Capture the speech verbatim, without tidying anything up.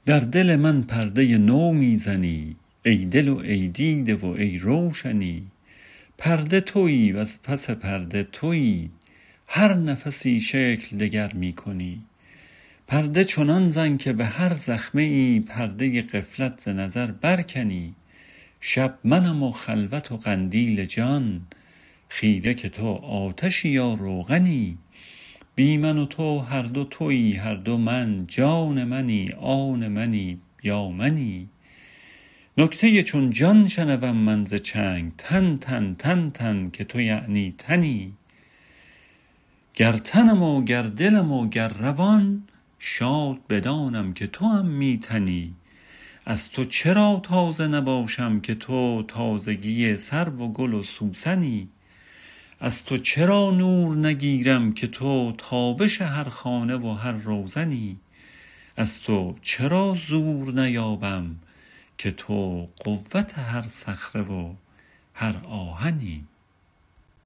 در دل من پرده نو میزنی، ای دل و ای دیده و ای روشنی. پرده تویی و از پس پرده تویی، هر نفسی شکل دگر میکنی. پرده چنان زن که به هر زخمه ای، پرده غفلت ز نظر برکنی. شب منم و خلوت و قندیل جان، خیره که تو آتشی یا روغنی. بی من و تو هر دو تویی هر دو من، جان منی آن منی یا منی. نکته چون جان شنوم من ز چنگ، تن تن تن تن که تو یعنی تنی. گر تنم و گر دلم و گر روان، شاد بدانم که توام می تنی. از تو چرا تازه نباشم که تو تازگی سرو و گل و سوسنی. از تو چرا نور نگیرم که تو تابش هر خانه و هر روزنی. از تو چرا زور نیابم که تو قوت هر صخره و هر آهنی.